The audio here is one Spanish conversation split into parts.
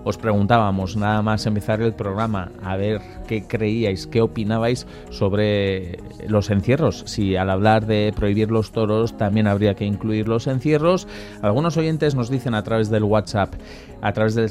os preguntábamos, nada más empezar el programa, a ver qué creíais, qué opinabais sobre los encierros. Si al hablar de prohibir los toros también habría que incluir los encierros. Algunos oyentes nos dicen a través del WhatsApp, a través del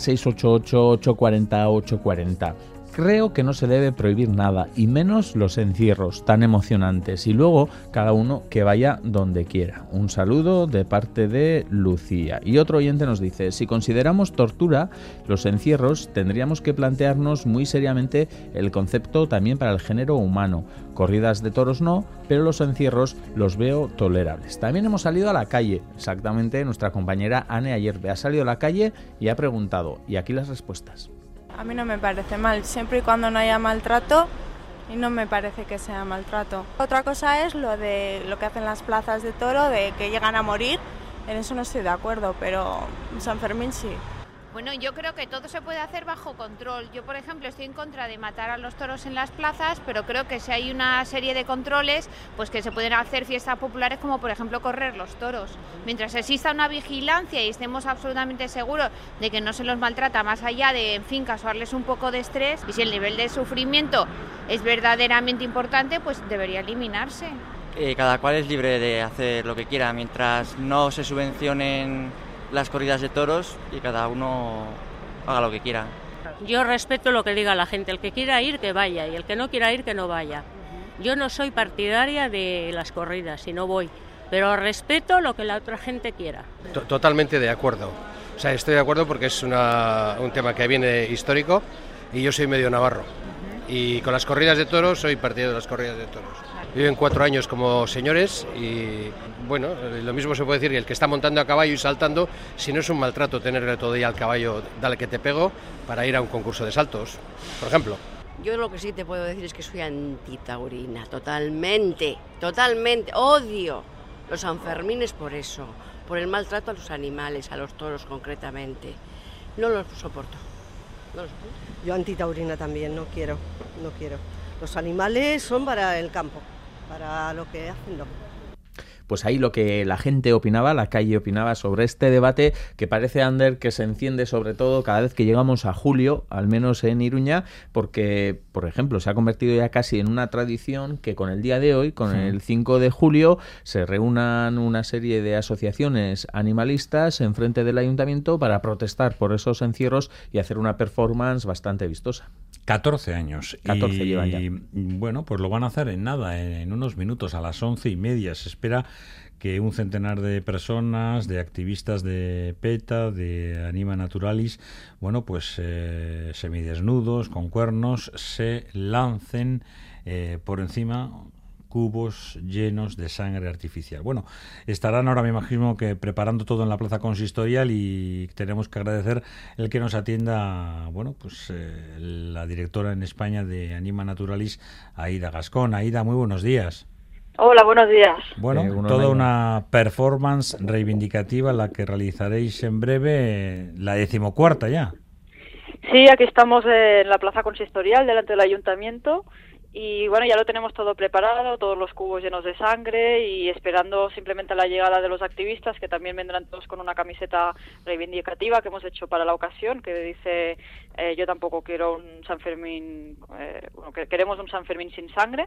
688-840-840. Creo que no se debe prohibir nada, y menos los encierros tan emocionantes. Y luego, cada uno que vaya donde quiera. Un saludo de parte de Lucía. Y otro oyente nos dice, si consideramos tortura los encierros, tendríamos que plantearnos muy seriamente el concepto también para el género humano. Corridas de toros no, pero los encierros los veo tolerables. También hemos salido a la calle. Exactamente, nuestra compañera Anne ayer ha salido a la calle y ha preguntado. Y aquí las respuestas. A mí no me parece mal, siempre y cuando no haya maltrato, y no me parece que sea maltrato. Otra cosa es lo que hacen las plazas de toro, de que llegan a morir, en eso no estoy de acuerdo, pero San Fermín sí. Bueno, yo creo que todo se puede hacer bajo control. Yo, por ejemplo, estoy en contra de matar a los toros en las plazas, pero creo que si hay una serie de controles, pues que se pueden hacer fiestas populares como, por ejemplo, correr los toros. Mientras exista una vigilancia y estemos absolutamente seguros de que no se los maltrata más allá de, en fin, causarles un poco de estrés, y si el nivel de sufrimiento es verdaderamente importante, pues debería eliminarse. Cada cual es libre de hacer lo que quiera, mientras no se subvencionen las corridas de toros y cada uno haga lo que quiera. Yo respeto lo que diga la gente, el que quiera ir que vaya y el que no quiera ir que no vaya. Yo no soy partidaria de las corridas y no voy, pero respeto lo que la otra gente quiera. Totalmente de acuerdo. O sea, estoy de acuerdo porque es un tema que viene histórico y yo soy medio navarro. Y con las corridas de toros soy partidario de las corridas de toros. Viven 4 años como señores y, bueno, lo mismo se puede decir que el que está montando a caballo y saltando, si no es un maltrato tenerle todo día al caballo, dale que te pego, para ir a un concurso de saltos, por ejemplo. Yo lo que sí te puedo decir es que soy antitaurina, totalmente, odio los Sanfermines por eso, por el maltrato a los animales, a los toros concretamente. No los soporto. Yo antitaurina también, no quiero. Los animales son para el campo, para lo que hacen, no. Pues ahí lo que la gente opinaba, la calle opinaba sobre este debate que parece, Ander, que se enciende sobre todo cada vez que llegamos a julio, al menos en Iruña, porque, por ejemplo, se ha convertido ya casi en una tradición que con el día de hoy, con el 5 de julio, se reúnan una serie de asociaciones animalistas enfrente del ayuntamiento para protestar por esos encierros y hacer una performance bastante vistosa. 14 años. 14 llevan ya. Y bueno, pues lo van a hacer en nada, en unos minutos, a las 11:30. Se espera que un centenar de personas, de activistas de PETA, de Anima Naturalis, bueno, pues semidesnudos, con cuernos, se lancen por encima cubos llenos de sangre artificial. Bueno, estarán ahora, me imagino, que preparando todo en la Plaza Consistorial, y tenemos que agradecer el que nos atienda, bueno, pues la directora en España de Anima Naturalis, Aida Gascón. Aida, muy buenos días. Hola, buenos días. Bueno, toda una performance reivindicativa la que realizaréis en breve, la 14ª ya. Sí, aquí estamos en la Plaza Consistorial, delante del Ayuntamiento, y bueno, ya lo tenemos todo preparado, todos los cubos llenos de sangre, y esperando simplemente la llegada de los activistas, que también vendrán todos con una camiseta reivindicativa que hemos hecho para la ocasión, que dice yo tampoco quiero un San Fermín, que queremos un San Fermín sin sangre,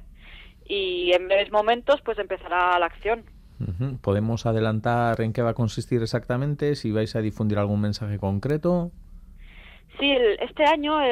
y en breves momentos pues empezará la acción. ¿Podemos adelantar en qué va a consistir exactamente? Si vais a difundir algún mensaje concreto. Sí, este año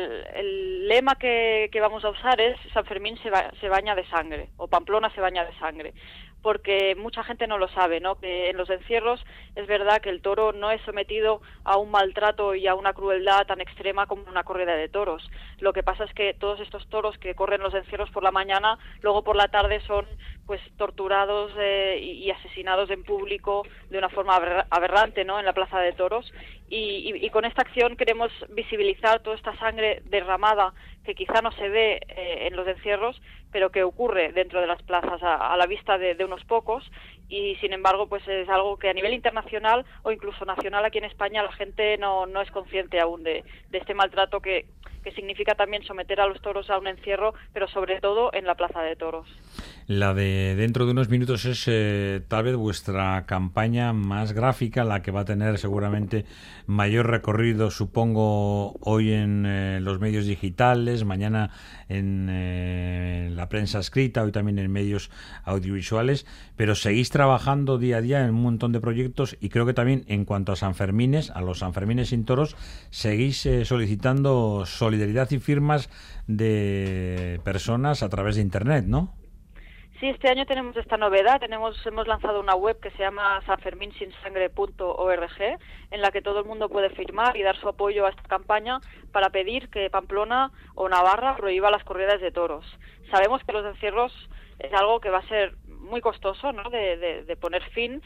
el lema que vamos a usar es San Fermín se baña de sangre, o Pamplona se baña de sangre, porque mucha gente no lo sabe, ¿no? Que en los encierros es verdad que el toro no es sometido a un maltrato y a una crueldad tan extrema como una corrida de toros. Lo que pasa es que todos estos toros que corren los encierros por la mañana, luego por la tarde son pues torturados y asesinados en público de una forma aberrante, ¿no? En la plaza de toros, y con esta acción queremos visibilizar toda esta sangre derramada que quizá no se ve en los encierros, pero que ocurre dentro de las plazas a la vista de unos pocos, y sin embargo pues es algo que a nivel internacional o incluso nacional aquí en España la gente no es consciente aún de este maltrato que significa también someter a los toros a un encierro, pero sobre todo en la plaza de toros. La de dentro de unos minutos es tal vez vuestra campaña más gráfica, la que va a tener seguramente mayor recorrido, supongo, hoy en los medios digitales, mañana en la prensa escrita, hoy también en medios audiovisuales, pero seguís trabajando día a día en un montón de proyectos y creo que también en cuanto a Sanfermines, a los Sanfermines sin toros, seguís solicitando solidaridad y firmas de personas a través de Internet, ¿no? Sí, este año tenemos esta novedad. Hemos lanzado una web que se llama sanferminsinsangre.org, en la que todo el mundo puede firmar y dar su apoyo a esta campaña para pedir que Pamplona o Navarra prohíba las corridas de toros. Sabemos que los encierros es algo que va a ser muy costoso, ¿no?, de poner fin,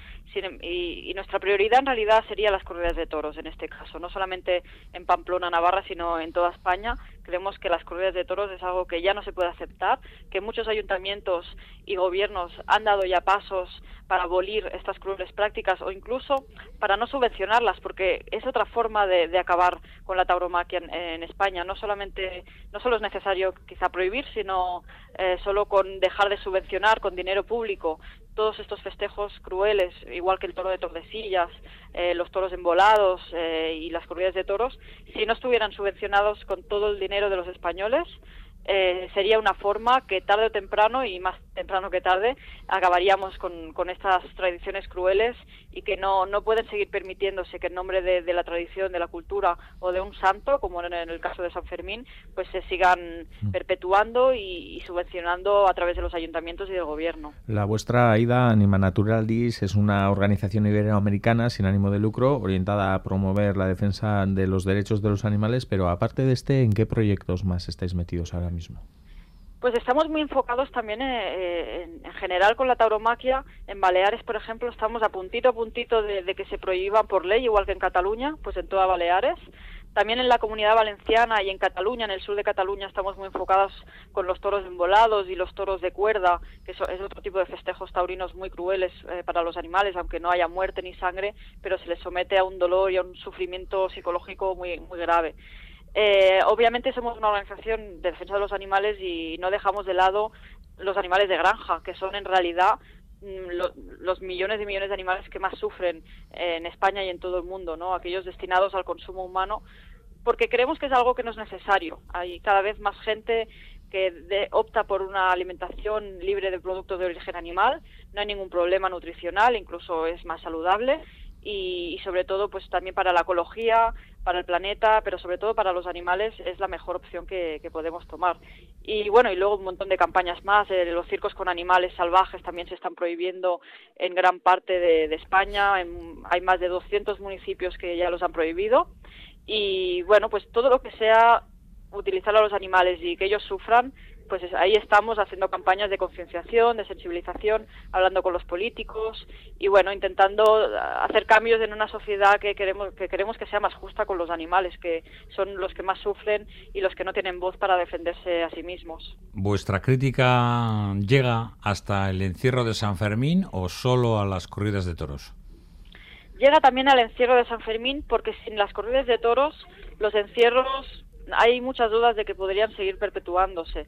y nuestra prioridad en realidad sería las corridas de toros en este caso, no solamente en Pamplona, Navarra, sino en toda España. Creemos que las corridas de toros es algo que ya no se puede aceptar, que muchos ayuntamientos y gobiernos han dado ya pasos para abolir estas crueles prácticas o incluso para no subvencionarlas, porque es otra forma de acabar con la tauromaquia en España. No solo es necesario quizá prohibir, sino solo con dejar de subvencionar con dinero público todos estos festejos crueles, igual que el toro de Tordesillas, los toros embolados y las corridas de toros. Si no estuvieran subvencionados con todo el dinero de los españoles, sería una forma que tarde o temprano, y más temprano que tarde, acabaríamos con estas tradiciones crueles, y que no pueden seguir permitiéndose que en nombre de la tradición, de la cultura o de un santo, como en el caso de San Fermín, pues se sigan perpetuando y subvencionando a través de los ayuntamientos y del gobierno. La vuestra, Aida, Anima Naturalis, es una organización iberoamericana sin ánimo de lucro orientada a promover la defensa de los derechos de los animales, pero aparte de ¿en qué proyectos más estáis metidos ahora mismo? Pues estamos muy enfocados también en general con la tauromaquia. En Baleares, por ejemplo, estamos a puntito de que se prohíban por ley, igual que en Cataluña, pues en toda Baleares. También en la Comunidad Valenciana y en Cataluña, en el sur de Cataluña, estamos muy enfocados con los toros embolados y los toros de cuerda, que es otro tipo de festejos taurinos muy crueles para los animales, aunque no haya muerte ni sangre, pero se les somete a un dolor y a un sufrimiento psicológico muy, muy grave. Obviamente somos una organización de defensa de los animales y no dejamos de lado los animales de granja, que son en realidad los millones y millones de animales que más sufren en España y en todo el mundo, ¿no? Aquellos destinados al consumo humano, porque creemos que es algo que no es necesario. Hay cada vez más gente que opta por una alimentación libre de productos de origen animal. No hay ningún problema nutricional, incluso es más saludable. Y sobre todo pues también para la ecología, para el planeta, pero sobre todo para los animales es la mejor opción que podemos tomar. Y bueno, y luego un montón de campañas más. Los circos con animales salvajes también se están prohibiendo en gran parte de España. Hay más de 200 municipios que ya los han prohibido. Y bueno, pues todo lo que sea utilizar a los animales y que ellos sufran, pues ahí estamos haciendo campañas de concienciación, de sensibilización, hablando con los políticos y bueno, intentando hacer cambios en una sociedad que queremos que sea más justa con los animales, que son los que más sufren y los que no tienen voz para defenderse a sí mismos. ¿Vuestra crítica llega hasta el encierro de San Fermín o solo a las corridas de toros? Llega también al encierro de San Fermín, porque sin las corridas de toros, los encierros, hay muchas dudas de que podrían seguir perpetuándose.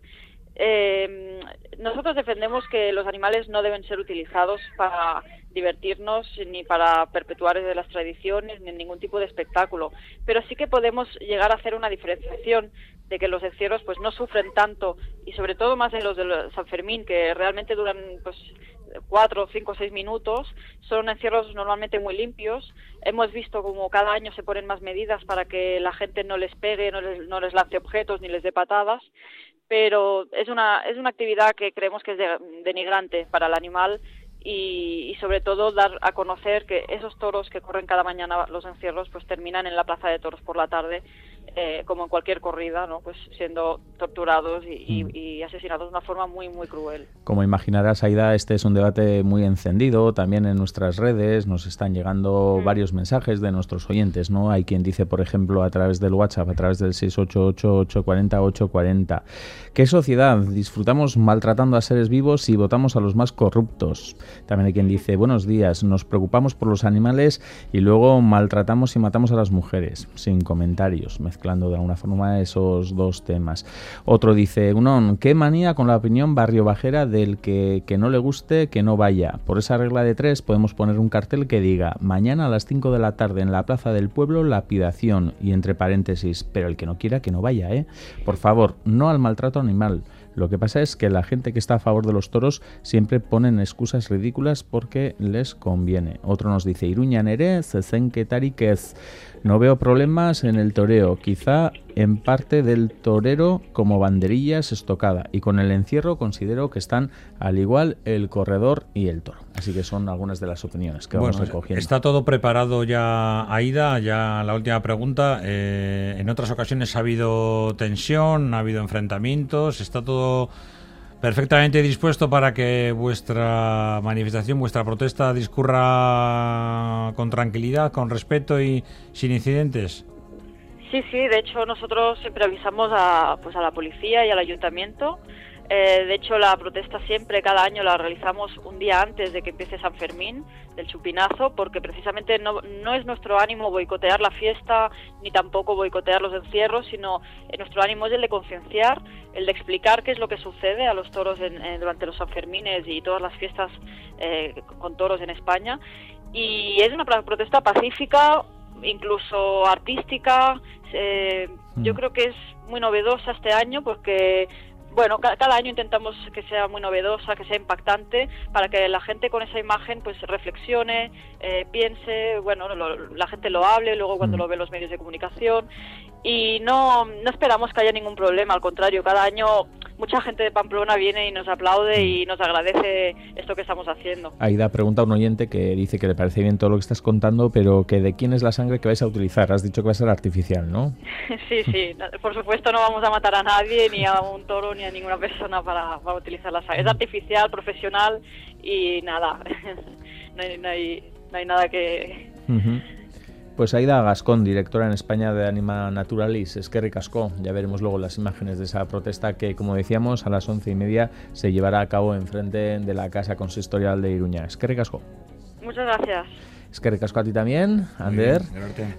Nosotros defendemos que los animales no deben ser utilizados para divertirnos ni para perpetuar las tradiciones ni ningún tipo de espectáculo, pero sí que podemos llegar a hacer una diferenciación de que los encierros pues no sufren tanto, y sobre todo más en los de San Fermín, que realmente duran pues 4, 5, 6 minutos. Son encierros normalmente muy limpios. Hemos visto como cada año se ponen más medidas para que la gente no les pegue, no les lance objetos ni les dé patadas, pero es una actividad que creemos que es denigrante para el animal y sobre todo dar a conocer que esos toros que corren cada mañana los encierros pues terminan en la plaza de toros por la tarde, como en cualquier corrida, ¿no? Pues siendo torturados y asesinados de una forma muy, muy cruel. Como imaginarás, Aida, este es un debate muy encendido. También en nuestras redes nos están llegando varios mensajes de nuestros oyentes, ¿no? Hay quien dice, por ejemplo, a través del WhatsApp, a través del 688-840-840, ¿qué sociedad? Disfrutamos maltratando a seres vivos y votamos a los más corruptos. También hay quien dice, buenos días, nos preocupamos por los animales y luego maltratamos y matamos a las mujeres. Sin comentarios, mezclando de alguna forma esos dos temas. Otro dice, Unón, qué manía con la opinión barrio bajera del que no le guste, que no vaya. Por esa regla de 3 podemos poner un cartel que diga, mañana a las 5 de la tarde en la plaza del pueblo, lapidación, y entre paréntesis, pero el que no quiera que no vaya, ¿eh? Por favor, no al maltrato animal. Lo que pasa es que la gente que está a favor de los toros siempre ponen excusas ridículas porque les conviene. Otro nos dice, Iruña nere, zezenketarik ez. No veo problemas en el toreo, quizá en parte del torero como banderillas estocada, y con el encierro considero que están al igual el corredor y el toro. Así que son algunas de las opiniones que vamos recogiendo. Está todo preparado ya, Aida. Ya la última pregunta. En otras ocasiones ha habido tensión, ha habido enfrentamientos. ¿Está todo perfectamente dispuesto para que vuestra manifestación, vuestra protesta discurra con tranquilidad, con respeto y sin incidentes? Sí, de hecho nosotros siempre avisamos a la policía y al ayuntamiento. De hecho la protesta siempre, cada año la realizamos un día antes de que empiece San Fermín, del chupinazo, porque precisamente no es nuestro ánimo boicotear la fiesta ni tampoco boicotear los encierros, sino nuestro ánimo es el de concienciar, el de explicar qué es lo que sucede a los toros durante los Sanfermines y todas las fiestas con toros en España. Y es una protesta pacífica, incluso artística. Yo creo que es muy novedosa este año porque bueno, cada año intentamos que sea muy novedosa, que sea impactante, para que la gente con esa imagen pues reflexione, piense, bueno, la gente lo hable luego cuando lo ve en los medios de comunicación, y no esperamos que haya ningún problema, al contrario, cada año mucha gente de Pamplona viene y nos aplaude y nos agradece esto que estamos haciendo. Aida, pregunta a un oyente que dice que le parece bien todo lo que estás contando, pero que ¿de quién es la sangre que vais a utilizar? Has dicho que va a ser artificial, ¿no? Sí, por supuesto no vamos a matar a nadie, ni a un toro, ni a ninguna persona para utilizar la sangre. Es artificial, profesional y nada, no hay nada que... Pues Aida Gascón, directora en España de Anima Naturalis, eskerrik asko. Ya veremos luego las imágenes de esa protesta que, como decíamos, a las 11:30 se llevará a cabo enfrente de la Casa Consistorial de Iruña. Eskerrik asko. Muchas gracias. Eskerrik asko a ti también, Ander.